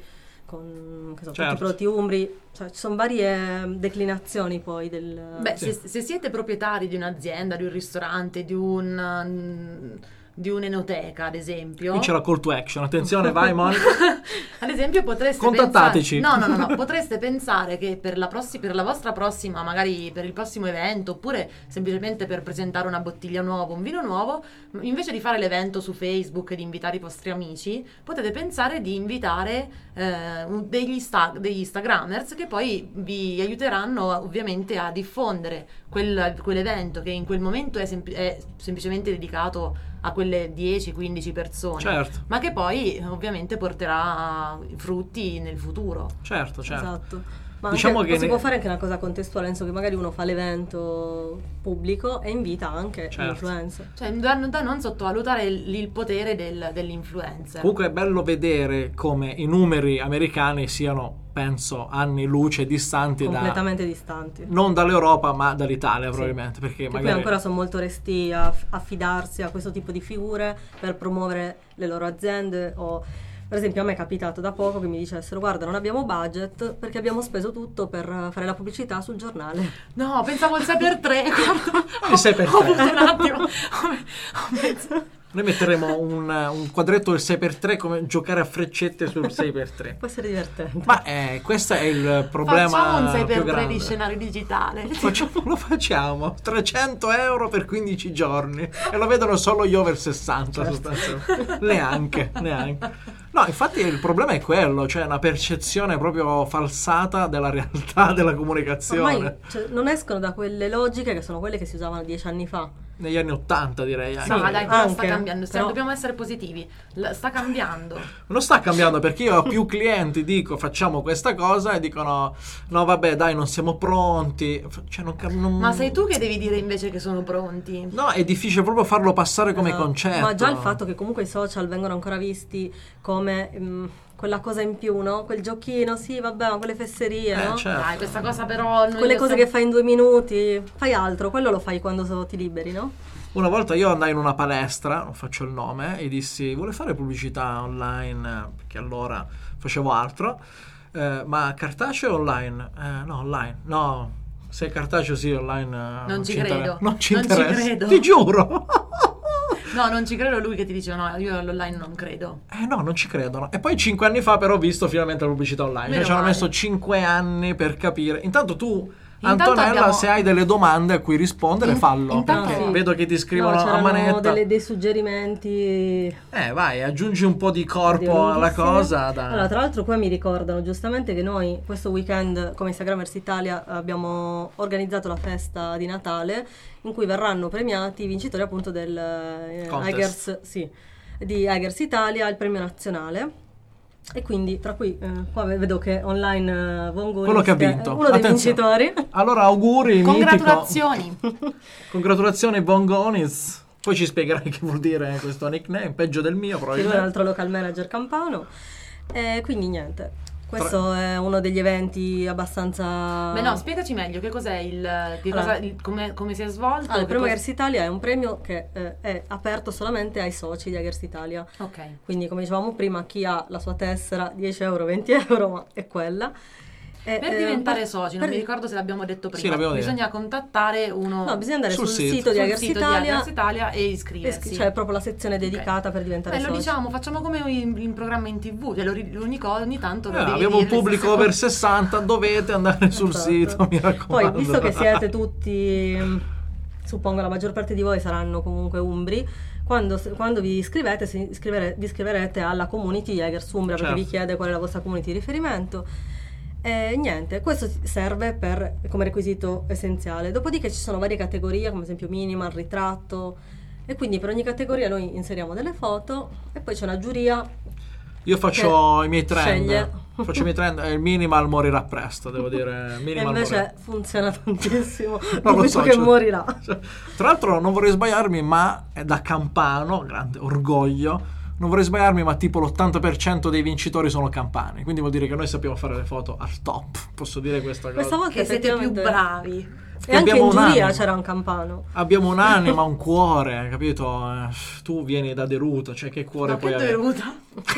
con che so, tutti Certo. i prodotti umbri, cioè ci sono varie declinazioni poi del... Beh, Sì. se, se siete proprietari di un'azienda, di un ristorante, di un mm, di un'enoteca, ad esempio. Qui c'è la call to action. Attenzione, vai Monica. Ad esempio potreste Contattateci. pensare, no, no, no, no, potreste pensare che per la, prossi- per la vostra prossima, magari per il prossimo evento, oppure semplicemente per presentare una bottiglia nuova, un vino nuovo, invece di fare l'evento su Facebook e di invitare i vostri amici, potete pensare di invitare eh, un- degli, sta- degli Instagrammers che poi vi aiuteranno ovviamente a diffondere quel- quell'evento che in quel momento è, sempl- è semplicemente dedicato a quelle dieci quindici persone, Certo, ma che poi ovviamente porterà frutti nel futuro. certo, certo. Esatto. Ma Diciamo anche, che si ne- può fare anche una cosa contestuale, nel senso che magari uno fa l'evento pubblico e invita anche Certo. l'influencer. Cioè da, da non sottovalutare il, il potere del, dell'influencer. Comunque è bello vedere come i numeri americani siano, penso, anni luce distanti da, Completamente distanti. non dall'Europa ma dall'Italia Sì. probabilmente, perché Che poi magari ancora sono molto resti a a fidarsi a questo tipo di figure per promuovere le loro aziende o per esempio a me è capitato da poco che mi dicessero guarda non abbiamo budget perché abbiamo speso tutto per fare la pubblicità sul giornale. No, pensavo il sei per tre. Il sei per tre. Ho avuto un attimo. Ho, ho pensato- noi metteremo un, un quadretto del sei per tre come giocare a freccette sul sei per tre. Può essere divertente. Ma eh, questo è il problema Facciamo un sei più per tre grande. di scenario digitale. Facciamo- lo facciamo trecento euro per quindici giorni e lo vedono solo gli over sessanta sostanzialmente. neanche neanche no, infatti il problema è quello, cioè una percezione proprio falsata della realtà della comunicazione. Ormai cioè, non escono da quelle logiche che sono quelle che si usavano dieci anni fa. Negli anni ottanta direi anche. No, ma dai, però sta anche, cambiando. Stiamo- però- Dobbiamo essere positivi. La- sta cambiando. Non sta cambiando perché io ho più clienti dico facciamo questa cosa e dicono no vabbè dai non siamo pronti, cioè, non, cam- non- Ma sei tu che devi dire invece che sono pronti. no, è difficile proprio farlo passare come Esatto. concetto. Ma già il fatto che comunque i social vengono ancora visti come mm, quella cosa in più, no? Quel giochino, sì, vabbè, ma quelle fesserie, Eh, no? certo. Dai, questa cosa però noi Quelle lo cose stiamo- che fai in due minuti, fai altro, quello lo fai quando so- ti liberi, no? Una volta io andai in una palestra, non faccio il nome, e dissi vuole fare pubblicità online, perché allora facevo altro, eh, ma cartaceo o online? Eh, no, online. No, se è cartaceo sì, online eh, Non ci inter- credo. Non ci Non ci interessa. credo. Ti giuro. No, non ci credo lui che ti dice no, io all'online non credo. Eh no, non ci credono. E poi cinque anni fa però ho visto finalmente la pubblicità online. Meno Cioè, ci hanno male. messo cinque anni per capire. Intanto tu, Intanto Antonella, abbiamo- se hai delle domande a cui rispondere, In- fallo. intanto Perché sì. vedo che ti scrivono No, a c'erano manetta. delle- dei suggerimenti Eh, vai, aggiungi un po' di corpo alla lunghissime. cosa. Da... Allora, tra l'altro qua mi ricordano giustamente che noi questo weekend come Instagrammers Italia abbiamo organizzato la festa di Natale in cui verranno premiati i vincitori appunto del eh, Contest. Higers, sì, di Higers Italia, il premio nazionale. E quindi tra cui eh, qua vedo che online eh, Vongonis, Quello che ha è vinto. uno dei Attenzione. vincitori. Allora, auguri, mitico. Congratulazioni. Congratulazioni, Bongonis. Poi ci spiegherai che vuol dire questo nickname, peggio del mio, Che lui è un probabilmente. altro local manager campano. E quindi niente. Questo è uno degli eventi abbastanza... Beh no, spiegaci meglio che cos'è il, che Allora. cosa, il- come, come si è svolto. Allora, il che premio cos- Higers Italia è un premio che eh, è aperto solamente ai soci di Higers Italia. Ok. Quindi, come dicevamo prima, chi ha la sua tessera dieci euro, venti euro, ma è quella. Eh, Per eh, diventare per- soci, non per- mi ricordo se l'abbiamo detto Sì, prima, l'abbiamo detto. bisogna contattare uno No, bisogna andare Sul sul, sito. sito di sul Hackers sito di Italia, Hackers Italia e e iscriversi. scri- c'è proprio la sezione dedicata per diventare Eh, lo soci. diciamo, facciamo come in, in programma in tv, cioè lo ri- ogni, co- ogni tanto lo Eh, devi abbiamo un dire le pubblico stesse over cose. sessanta, dovete andare sul Esatto. sito, mi raccomando. Poi, visto che siete tutti, mh, suppongo la maggior parte di voi saranno comunque umbri, quando, quando vi iscrivete, si iscrivere- vi iscriverete alla community Jaegers Umbria, perché Certo. vi chiede qual è la vostra community di riferimento. E niente, questo serve per, come requisito essenziale. Dopodiché ci sono varie categorie, come ad esempio minimal, ritratto, e quindi per ogni categoria noi inseriamo delle foto e poi c'è una giuria. Io faccio che i miei trend. sceglie. Faccio i miei trend e il minimal morirà presto, devo dire. E Minimal invece morirà. funziona tantissimo. Non lo Dubito so, che cioè- morirà. cioè, tra l'altro non vorrei sbagliarmi, ma è da campano, grande orgoglio. Non vorrei sbagliarmi, ma tipo l'ottanta per cento dei vincitori sono campani. Quindi vuol dire che noi sappiamo fare le foto al top. Posso dire questa cosa? Questa volta Che siete più effettivamente- bravi. E anche abbiamo in un giuria animo. c'era un campano. Abbiamo un'anima, un cuore, capito? Eh, tu vieni da Deruta, cioè che cuore Ma puoi che avere? dovuta?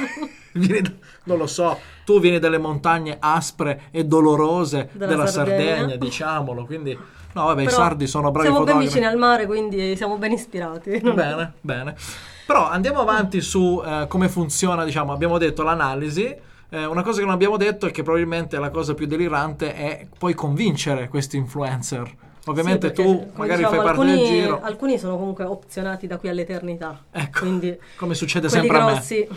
Vieni da- non lo so, tu vieni dalle montagne aspre e dolorose Della della, Sardegna. Sardegna, diciamolo. Quindi, no, vabbè, i Però sardi sono bravi siamo ben fotografi. vicini al mare, quindi siamo ben ispirati. Bene, bene. Però andiamo avanti su eh, come funziona, diciamo, abbiamo detto l'analisi. Eh, una cosa che non abbiamo detto è che probabilmente la cosa più delirante è poi convincere questi influencer. Ovviamente Sì, perché, tu come magari diciamo, fai parte alcuni, del giro. alcuni sono comunque opzionati da qui all'eternità. Ecco, Quindi come succede quelli sempre a me. grossi.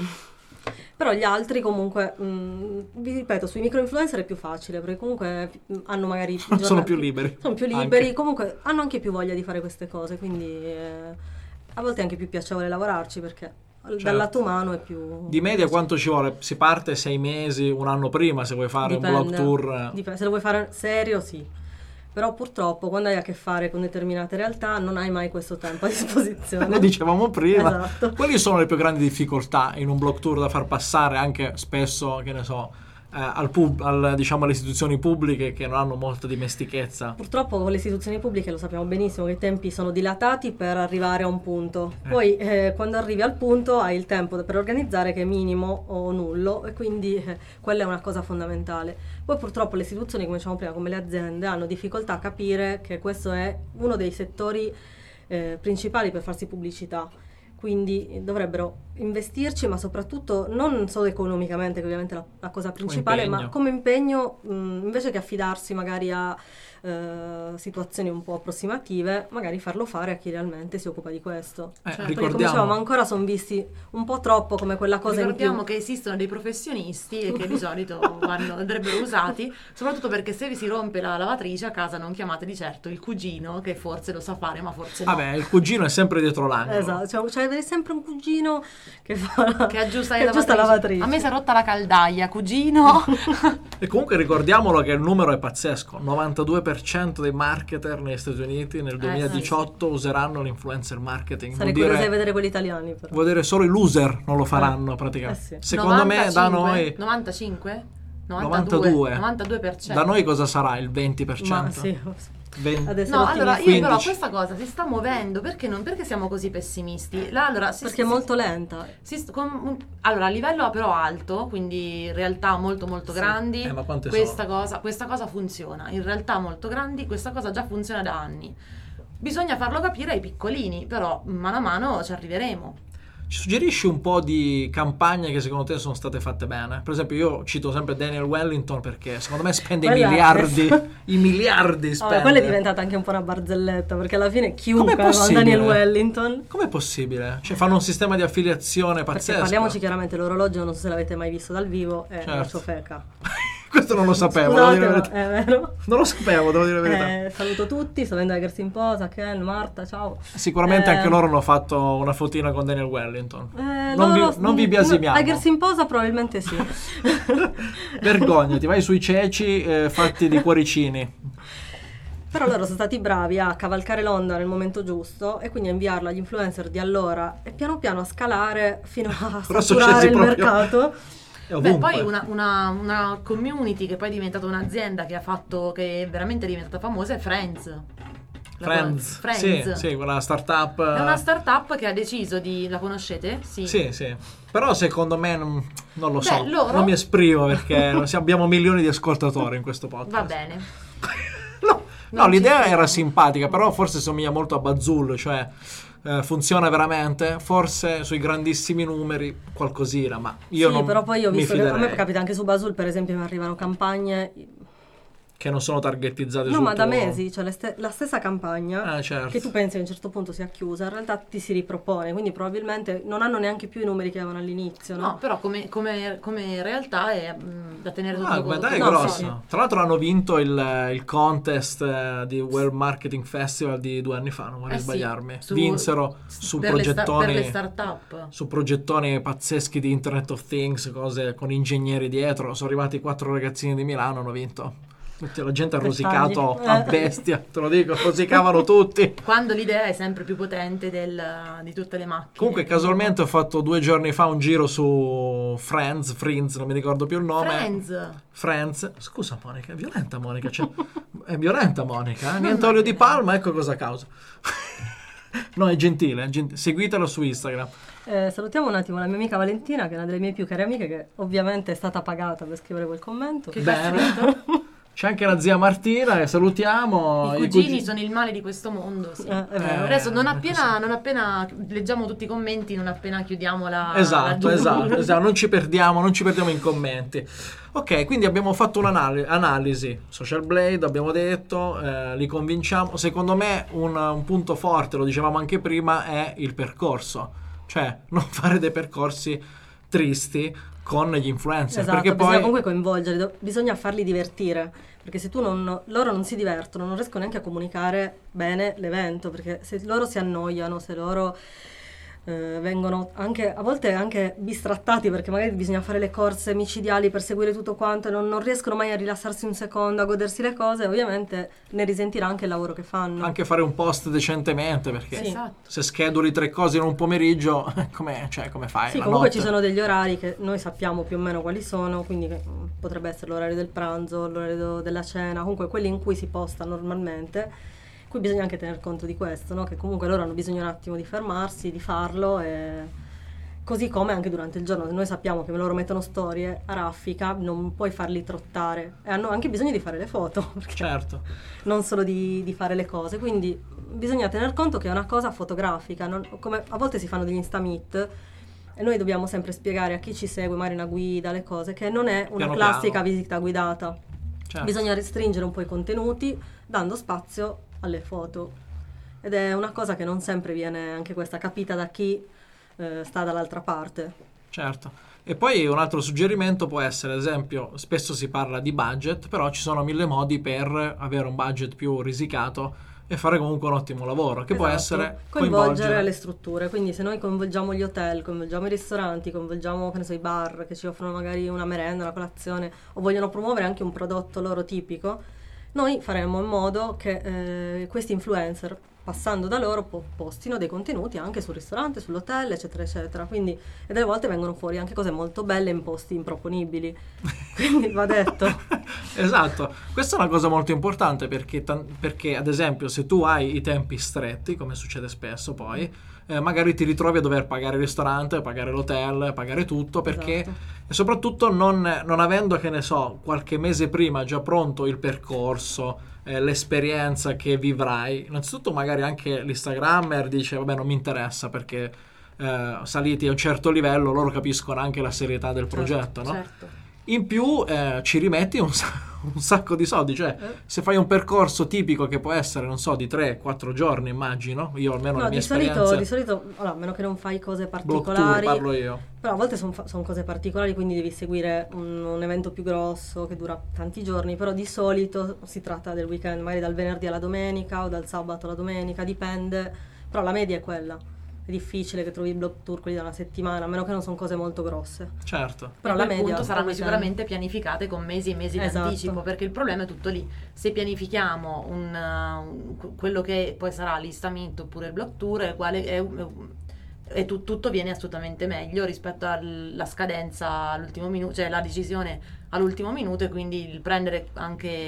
Però gli altri comunque, mh, vi ripeto, sui micro influencer è più facile, perché comunque mh, hanno magari... Sono giornate- più liberi. Sono più liberi, Anche. comunque hanno anche più voglia di fare queste cose, quindi eh, a volte è anche più piacevole lavorarci, perché Certo. dal lato umano è più... Di media quanto ci vuole? Si parte sei mesi, un anno prima se vuoi fare Dipende, un blog tour. dipende. Se lo vuoi fare serio, sì. Però purtroppo quando hai a che fare con determinate realtà non hai mai questo tempo a disposizione. Lo dicevamo prima. Esatto. Quali sono le più grandi difficoltà in un blog tour da far passare anche spesso, che ne so, eh, al pub- al, diciamo alle istituzioni pubbliche che non hanno molta dimestichezza? Purtroppo con le istituzioni pubbliche lo sappiamo benissimo che i tempi sono dilatati per arrivare a un punto. Eh. Poi eh, quando arrivi al punto hai il tempo per organizzare che è minimo o nullo e quindi eh, quella è una cosa fondamentale. Poi purtroppo le istituzioni, come dicevamo prima, come le aziende, hanno difficoltà a capire che questo è uno dei settori eh, principali per farsi pubblicità. Quindi dovrebbero investirci, ma soprattutto non solo economicamente, che ovviamente è la, la cosa principale, impegno. ma come impegno, mh, invece che affidarsi magari a eh, situazioni un po' approssimative, magari farlo fare a chi realmente si occupa di questo. Eh, Perché come ricordiamo, dicevamo, ancora sono visti un po' troppo come quella cosa in Ricordiamo più. che esistono dei professionisti e che di solito vanno, andrebbero usati, soprattutto perché se vi si rompe la lavatrice a casa non chiamate di certo il cugino che forse lo sa fare ma forse no. vabbè, il cugino è sempre dietro l'angolo. Esatto, cioè, cioè avere sempre un cugino che fa Che aggiusta, che le aggiusta la lavatrici. lavatrice. A me si è rotta la caldaia, cugino. E comunque ricordiamolo che il numero è pazzesco. novantadue per cento dei marketer negli Stati Uniti nel duemiladiciotto useranno l'influencer marketing. Sarei Vuol curiosa di dire, vedere quelli italiani però. vuol dire solo i loser non lo faranno Eh, praticamente. eh sì. Secondo me da novantacinque? noi novantacinque? novantadue. novantadue per cento. Da noi cosa sarà? Il venti per cento? Ma sì, venti adesso No, ero allora ottimista. io però quindici. questa cosa si sta muovendo perché, non, perché siamo così pessimisti? La- allora, si- perché è si- molto lenta. si st- con- allora, a livello però alto, quindi in realtà molto molto Sì. grandi, Eh, ma quante questa sono? cosa, questa cosa funziona. In realtà molto grandi, questa cosa già funziona da anni. Bisogna farlo capire ai piccolini, però mano a mano ci arriveremo. Ci suggerisci un po' di campagne che secondo te sono state fatte bene? Per esempio io cito sempre Daniel Wellington perché secondo me spende i Quella- miliardi, i miliardi Vabbè, spende. quella è diventata anche un po' una barzelletta perché alla fine chiunque Com'è ha possibile? Daniel Wellington. Com'è possibile? Cioè fanno un sistema di affiliazione Perché pazzesco. parliamoci chiaramente, l'orologio non so se l'avete mai visto dal vivo, è Certo. una ciofeca. Questo non lo sapevo, devo Scusate, dire la ma verità. è vero. Non lo sapevo, devo dire la verità. Eh, saluto tutti, sto vedendo Hackers in posa, Ken, Marta, ciao. Sicuramente eh, anche loro hanno fatto una fotina con Daniel Wellington. Eh, non, loro- vi, non vi biasimiamo. no, Hackers in posa probabilmente sì. Vergognati, vai sui ceci eh, fatti di cuoricini. Però loro sono stati bravi a cavalcare l'onda nel momento giusto e quindi a inviarla agli influencer di allora e piano piano a scalare fino a Però sono saturare scesi il proprio- mercato. E Beh, ovunque. poi una, una- una community che poi è diventata un'azienda che ha fatto, che è veramente diventata famosa è Friends. La Friends, Friends. Sì, sì, quella startup. È una startup che ha deciso di... La conoscete? Sì. Sì, sì. Però secondo me non, non lo Beh, so, loro- non mi esprimo perché abbiamo milioni di ascoltatori in questo podcast. Va bene. No, no, Non l'idea ci era stiamo. simpatica, però forse somiglia molto a Bazzool, cioè eh, funziona veramente, forse sui grandissimi numeri qualcosina, ma io sì, non però poi ho mi visto che a me fiderei, capita anche su Bazul, per esempio, mi arrivano campagne. che non sono targetizzate No, sul ma da tuo- mesi, cioè le ste- la stessa campagna Ah, certo. che tu pensi a un certo punto sia chiusa, in realtà ti si ripropone, quindi probabilmente non hanno neanche più i numeri che avevano all'inizio, no? No, però come, come, come realtà è mh, da tenere sotto Ah, come dai, è No, grossa. sì, sì. Tra l'altro hanno vinto il, il contest eh, di World Marketing Festival di due anni fa, non vorrei Eh sì, sbagliarmi. su- Vinsero su per le sta- progettoni per le start-up. su progettoni pazzeschi di Internet of Things, cose con ingegneri dietro. Sono arrivati quattro ragazzini di Milano, hanno vinto. Tutti- La gente ha rosicato Dettagli. a Eh. bestia, te lo dico, rosicavano tutti. Quando l'idea è sempre più potente del- di tutte le macchine. Comunque casualmente ho fatto due giorni fa un giro su Friends, Friends, non mi ricordo più il nome. Friends. Friends. Scusa Monica, è violenta Monica, cioè, è violenta Monica, eh? Niente olio di palma, ecco cosa causa. No, è gentile, è gentile. Seguitelo su Instagram. Eh, salutiamo un attimo la mia amica Valentina, che è una delle mie più care amiche, che ovviamente è stata pagata per scrivere quel commento. Che Bene. C'è anche la zia Martina, che salutiamo. I cugini sono il male di questo mondo. Sì. Eh, è vero. Adesso non appena, non appena leggiamo tutti i commenti, non appena chiudiamo la Esatto, la esatto, esatto, non ci perdiamo, non ci perdiamo in commenti. Ok, quindi abbiamo fatto un'analisi, Social Blade, abbiamo detto, eh, li convinciamo. Secondo me un, un punto forte, lo dicevamo anche prima, è il percorso. Cioè, non fare dei percorsi tristi con gli influencer. Esatto, perché bisogna poi... comunque coinvolgerli, do- bisogna farli divertire, perché se tu non, loro non si divertono, non riescono neanche a comunicare bene l'evento, perché se loro si annoiano, se loro eh, vengono anche, a volte anche bistrattati, perché magari bisogna fare le corse micidiali per seguire tutto quanto e non, non riescono mai a rilassarsi un secondo, a godersi le cose, ovviamente ne risentirà anche il lavoro che fanno. Anche fare un post decentemente, perché Sì. Esatto. se scheduli tre cose in un pomeriggio, come, cioè, come fai? Sì, La comunque notte? ci sono degli orari che noi sappiamo più o meno quali sono, quindi che, mm, potrebbe essere l'orario del pranzo, l'orario della cena, comunque quelli in cui si posta normalmente. Qui bisogna anche tener conto di questo, no? Che comunque loro hanno bisogno un attimo di fermarsi, di farlo, e così come anche durante il giorno. Noi sappiamo che loro mettono storie a raffica, non puoi farli trottare, e hanno anche bisogno di fare le foto, perché Certo. non solo di, di fare le cose, quindi bisogna tener conto che è una cosa fotografica, non- come a volte si fanno degli Instameet e noi dobbiamo sempre spiegare a chi ci segue, magari una guida, le cose, che non è una Piano classica piano. visita guidata. Certo. Bisogna restringere un po' i contenuti dando spazio alle foto, ed è una cosa che non sempre viene anche questa capita da chi eh, sta dall'altra parte. Certo. E poi un altro suggerimento può essere, ad esempio, spesso si parla di budget, però ci sono mille modi per avere un budget più risicato e fare comunque un ottimo lavoro, che può Esatto. essere coinvolgere, coinvolgere le strutture, quindi se noi coinvolgiamo gli hotel, coinvolgiamo i ristoranti, coinvolgiamo, che ne so, i bar che ci offrono magari una merenda, una colazione, o vogliono promuovere anche un prodotto loro tipico, noi faremo in modo che eh, questi influencer, passando da loro, po- postino dei contenuti anche sul ristorante, sull'hotel, eccetera, eccetera. Quindi, e delle volte vengono fuori anche cose molto belle in posti improponibili. Quindi va detto. Esatto, questa è una cosa molto importante perché, tan- perché ad esempio se tu hai i tempi stretti, come succede spesso poi, eh, magari ti ritrovi a dover pagare il ristorante, pagare l'hotel, pagare tutto, perché Esatto. e soprattutto non, non avendo, che ne so, qualche mese prima già pronto il percorso, eh, l'esperienza che vivrai. Innanzitutto magari anche l'Instagrammer dice vabbè non mi interessa perché eh, saliti a un certo livello loro capiscono anche la serietà del progetto, no? Certo. In più eh, ci rimetti un, sa- un sacco di soldi, cioè Eh. se fai un percorso tipico che può essere, non so, di tre quattro giorni immagino, io almeno No, la mia di solito, esperienza, di solito, allora, a meno che non fai cose Block Tour particolari, parlo io, però a volte sono cose particolari, quindi devi seguire un, un evento più grosso che dura tanti giorni, però di solito si tratta del weekend, magari dal venerdì alla domenica o dal sabato alla domenica, dipende, però la media è quella. È difficile che trovi i block tour quelli da una settimana, a meno che non sono cose molto grosse. certo, Però a la quel media punto saranno come sicuramente pianificate con mesi e mesi Esatto. di anticipo, perché il problema è tutto lì. Se pianifichiamo un, uh, un- quello che poi sarà l'Instamint oppure il block tour, è uguale, è, è tu- tutto viene assolutamente meglio rispetto alla scadenza all'ultimo minuto, cioè la decisione all'ultimo minuto, e quindi il prendere anche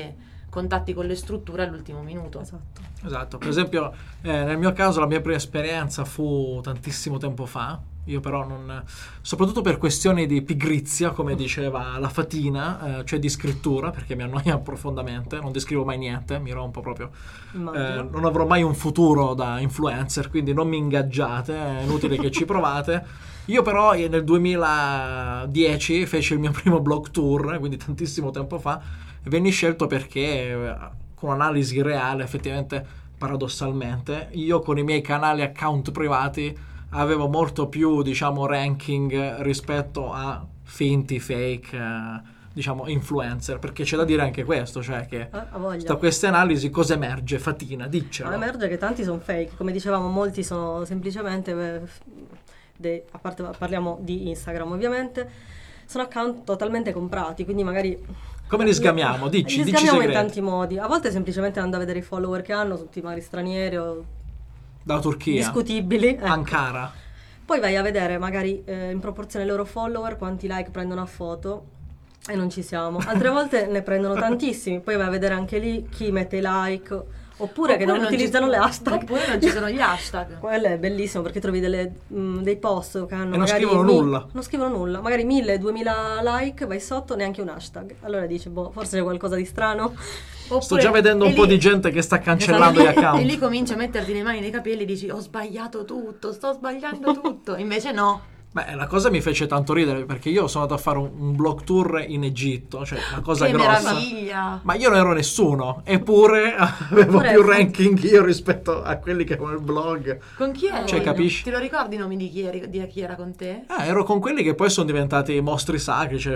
contatti con le strutture all'ultimo minuto. Esatto. Esatto, per esempio eh, nel mio caso la mia prima esperienza fu tantissimo tempo fa. Io però non, soprattutto per questioni di pigrizia, come diceva la Fatina, eh, cioè di scrittura, perché mi annoia profondamente, non descrivo mai niente, mi rompo proprio. Eh, non avrò mai un futuro da influencer, quindi non mi ingaggiate, è inutile che ci provate. Io però nel duemiladieci feci il mio primo blog tour, quindi tantissimo tempo fa, e venni scelto perché con analisi reale, effettivamente, paradossalmente, io con i miei canali account privati avevo molto più, diciamo, ranking rispetto a finti, fake, eh, diciamo, influencer, perché c'è da dire anche questo, cioè che eh, da queste analisi cosa emerge? Fatina, diccelo. No, emerge che tanti sono fake, come dicevamo, molti sono semplicemente, eh, de, a parte parliamo di Instagram ovviamente, sono account totalmente comprati, quindi magari... Come li sgamiamo? Dici, li dici sgamiamo segreti. in tanti modi, a volte semplicemente andando a vedere i follower che hanno, tutti magari stranieri o... dalla Turchia, discutibili, ecco. Ankara. Poi vai a vedere magari eh, in proporzione ai loro follower quanti like prendono a foto e non ci siamo. Altre volte ne prendono tantissimi, poi vai a vedere anche lì chi mette i like oppure, oppure che non, non utilizzano ci, le hashtag. Oppure non ci sono gli hashtag. Quello è bellissimo perché trovi delle, mh, dei post che hanno e non magari scrivono mi- nulla. Non scrivono nulla, magari mille, duemila like, vai sotto, neanche un hashtag. Allora dici, boh, forse c'è qualcosa di strano. Oppure, Sto già vedendo un e po' lì- di gente che sta cancellando Esatto, gli account. E lì cominci a metterti le mani nei capelli e dici ho sbagliato tutto, sto sbagliando tutto. Invece no. Beh, la cosa mi fece tanto ridere perché io sono andato a fare un, un blog tour in Egitto, cioè una cosa Che grossa. meraviglia. Ma io non ero nessuno, eppure avevo Eppure- più ranking io rispetto a quelli che avevano il blog. Con chi eri? Cioè, capisci? Ti lo ricordi i nomi di chi, eri, di chi era con te? Ah, ero con quelli che poi sono diventati mostri sacri, cioè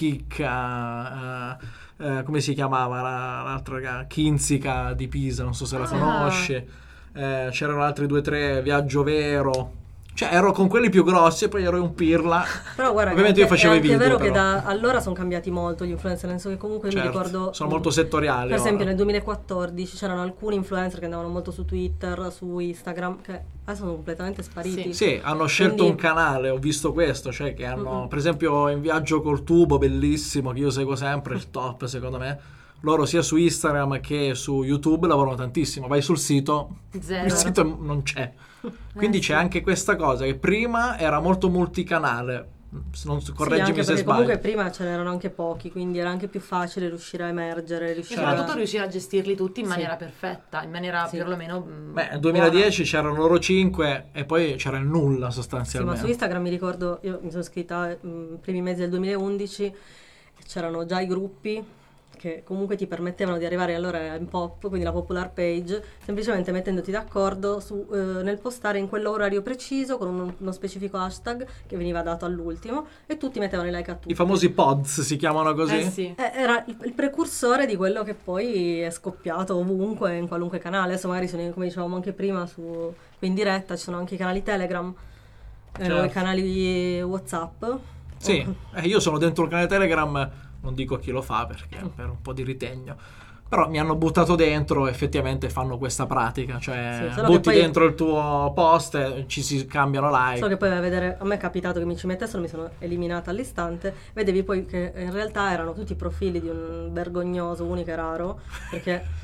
Federchicca, eh, eh, come si chiamava la- l'altra raga- Kinzica di Pisa, non so se la Ah. conosci. Eh, c'erano altri due o tre, Viaggio Vero. Cioè ero con quelli più grossi e poi ero un pirla. Però guarda, Ovviamente che io facevo è i anche video, vero che però. da allora sono cambiati molto gli influencer, nel senso che comunque Certo, mi ricordo sono molto settoriali per esempio ora. nel duemilaquattordici c'erano alcuni influencer che andavano molto su Twitter, su Instagram, che adesso sono completamente spariti. Sì, hanno scelto Quindi- un canale, ho visto questo, cioè che hanno, Mm-mm. per esempio In Viaggio col Tubo, bellissimo, che io seguo sempre, il top secondo me. Loro sia su Instagram che su YouTube lavorano tantissimo, vai sul sito, Zero. il sito non c'è. Quindi Eh, c'è sì. anche questa cosa che prima era molto multicanale, se non, Sì, correggimi anche se perché sbaglio. comunque prima ce n'erano anche pochi, quindi era anche più facile riuscire a emergere, E riuscire soprattutto a... riuscire a gestirli tutti in Sì. maniera perfetta, in maniera Sì. perlomeno mm, Beh, nel duemiladieci c'erano loro cinque e poi c'era il nulla Sì, ma sostanzialmente. su Instagram mi ricordo, io mi sono iscritta mh, primi mesi del duemilaundici e c'erano già i gruppi che comunque ti permettevano di arrivare allora in pop, quindi la popular page, semplicemente mettendoti d'accordo su, eh, nel postare in quell'orario preciso con uno, uno specifico hashtag che veniva dato all'ultimo e tutti mettevano i like a tutti. I famosi pods si chiamano così? Eh sì. Eh, era il, il precursore di quello che poi è scoppiato ovunque, in qualunque canale. Adesso magari sono, come dicevamo anche prima, su, qui in diretta ci sono anche i canali Telegram, eh, Certo. o i canali WhatsApp. Sì, Oh. eh, io sono dentro il canale Telegram, non dico chi lo fa perché per un po' di ritegno. Però mi hanno buttato dentro e effettivamente fanno questa pratica, cioè Sì, solo che butti poi- dentro il tuo post e ci si cambiano like. Solo che poi vai a vedere, a me è capitato che mi ci mettessero, mi sono eliminata all'istante, vedevi poi che in realtà erano tutti profili di un vergognoso, unico e raro, perché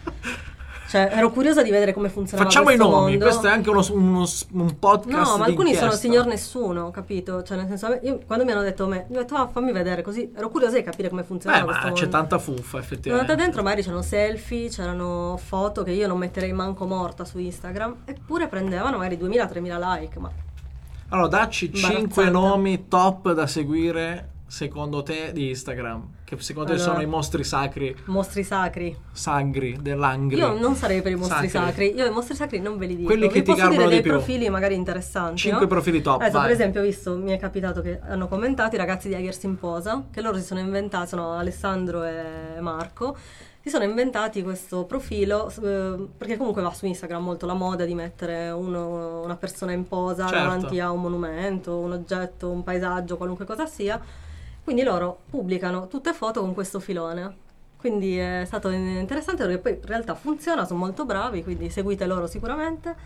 cioè ero curiosa di vedere come funzionava Facciamo i questo nomi, mondo. questo è anche uno, uno- un podcast No, ma alcuni sono d'inchiesta. signor nessuno, capito? Cioè, nel senso, a me- io, quando mi hanno detto a me, mi ho detto, ah, fammi vedere, così ero curiosa di capire come Beh, funzionava ma questo c'è mondo. tanta fuffa Sono effettivamente. andata dentro, magari c'erano selfie, c'erano foto che io non metterei manco morta su Instagram, eppure prendevano magari duemila tremila like, ma Allora, dacci Imbarazzante. cinque nomi top da seguire secondo te di Instagram, che secondo te Allora. sono i mostri sacri, mostri sacri. sagri, dell'angri. Io non sarei per i mostri Sacri. sacri, io i mostri sacri non ve li dico. Quelli che Vi ti posso garbano dire dei di più. profili magari interessanti, Cinque no? profili top, Adesso, vai. per esempio, ho visto, mi è capitato che hanno commentato i ragazzi di Hagers in Posa, che loro si sono inventati, sono Alessandro e Marco, si sono inventati questo profilo, eh, perché comunque va su Instagram molto la moda di mettere uno- una persona in posa Certo. davanti a un monumento, un oggetto, un paesaggio, qualunque cosa sia. Quindi loro pubblicano tutte foto con questo filone. Quindi è stato interessante perché poi in realtà funziona, sono molto bravi, quindi seguite loro sicuramente.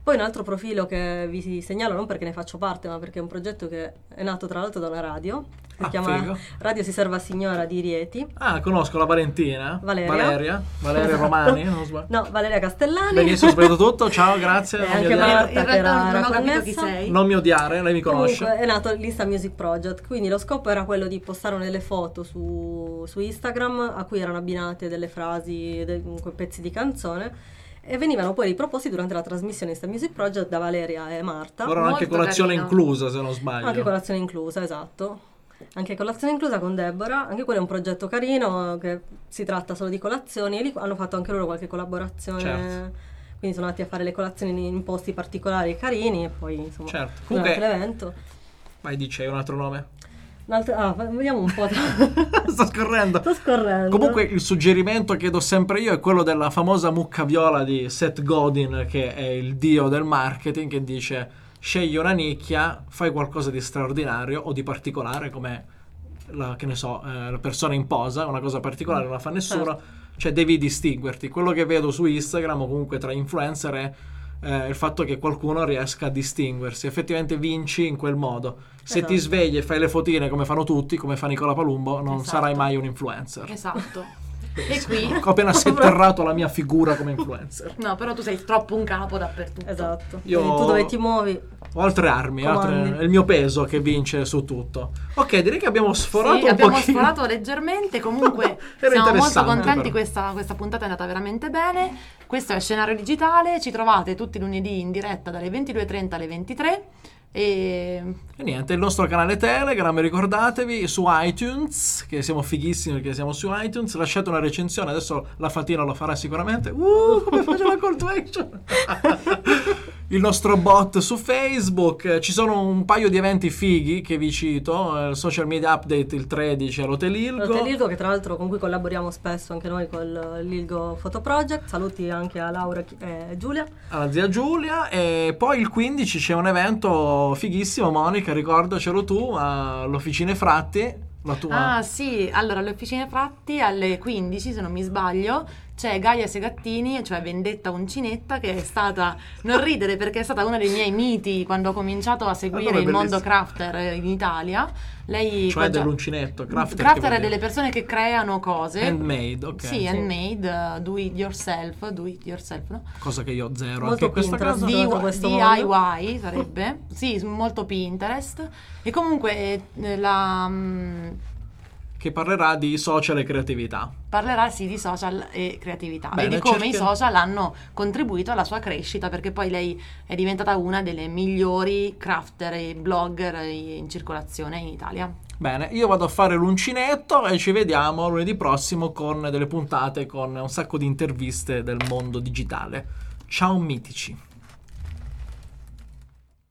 Poi un altro profilo che vi segnalo, non perché ne faccio parte, ma perché è un progetto che è nato tra l'altro da una radio, si Ah, chiama figo. Radio Si Serva Signora di Rieti. Ah, conosco la parentina. Valeria. Valeria. Valeria Esatto. Romani, non sbaglio. No, Valeria Castellani. Benissimo, ho sbagliato tutto. Ciao, grazie. E Non mi anche odiare. Marta, In che realtà era- non era ho capito chi connessa. sei. Non mi odiare, lei mi conosce. Comunque è nato l'Insta Music Project, quindi lo scopo era quello di postare delle foto su, su Instagram a cui erano abbinate delle frasi, de- comunque pezzi di canzone, e venivano poi riproposti durante la trasmissione Insta Music Project da Valeria e Marta. Loro hanno anche Molto colazione carino. inclusa, se non sbaglio. Anche colazione inclusa, esatto. Anche colazione inclusa con Deborah, anche quello è un progetto carino che si tratta solo di colazioni e lì hanno fatto anche loro qualche collaborazione. Certo. Quindi sono andati a fare le colazioni in posti particolari e carini e poi insomma Certo. durante Comunque- l'evento. Vai, dice un altro nome. Un altro- ah, vediamo un po'. Sto scorrendo. Sto scorrendo. Comunque il suggerimento che do sempre io è quello della famosa mucca viola di Seth Godin, che è il dio del marketing, che dice: scegli una nicchia, fai qualcosa di straordinario o di particolare, come la, che ne so, eh, la persona in posa, una cosa particolare non la fa nessuno, Certo. cioè devi distinguerti. Quello che vedo su Instagram o comunque tra influencer è eh, il fatto che qualcuno riesca a distinguersi, effettivamente vinci in quel modo. Se Esatto. ti svegli e fai le fotine come fanno tutti, come fa Nicola Palumbo, non Esatto. sarai mai un influencer. Esatto. E qui... Ho appena setterrato la mia figura come influencer. No, però tu sei troppo un capo dappertutto. Esatto. Io- Quindi tu dove ti muovi? Ho altre armi, Comandi. altre- è il mio peso che vince su tutto. Ok, direi che abbiamo sforato Sì, un abbiamo pochino. sforato leggermente, comunque Era siamo molto interessante, contenti, però. questa, questa puntata è andata veramente bene. Questo è Scenario Digitale, ci trovate tutti i lunedì in diretta dalle ventidue e trenta alle ventitré e E niente, il nostro canale Telegram, ricordatevi, su iTunes, che siamo fighissimi perché siamo su iTunes, lasciate una recensione, adesso la Fatina lo farà sicuramente. Uh, come faccio la call to action? Il nostro bot su Facebook, ci sono un paio di eventi fighi che vi cito, il Social Media Update il tredici all'Hotel Ilgo. L'Hotel Ilgo, che tra l'altro con cui collaboriamo spesso anche noi con l'Ilgo Photo Project. Saluti anche a Laura e Giulia. Alla zia Giulia. E poi il quindici c'è un evento fighissimo, Monica, ricordacelo tu, all'Officine Fratti, la tua. ah sì, allora alle Officine Fratti alle quindici, se non mi sbaglio, c'è Gaia Segattini, cioè Vendetta Uncinetta, che è stata, non ridere perché è stata una dei miei miti quando ho cominciato a seguire Allora, il mondo bellissimo. crafter in Italia. Lei Cioè qua- dell'uncinetto, crafter, crafter che è vuol delle dire? persone che creano cose. Handmade, ok. Sì, handmade, uh, do it yourself, do it yourself, no? Cosa che io ho zero Molto anche in questa Pinterest. casa. Di- D- dato questo D I Y sarebbe, sì, molto Pinterest. E comunque eh, la, mm, Che parlerà di social e creatività. parlerà sì di social e creatività Bene, e di come cerchi- i social hanno contribuito alla sua crescita, perché poi lei è diventata una delle migliori crafter e blogger in circolazione in Italia. Bene, io vado a fare l'uncinetto e ci vediamo lunedì prossimo con delle puntate con un sacco di interviste del mondo digitale. Ciao mitici.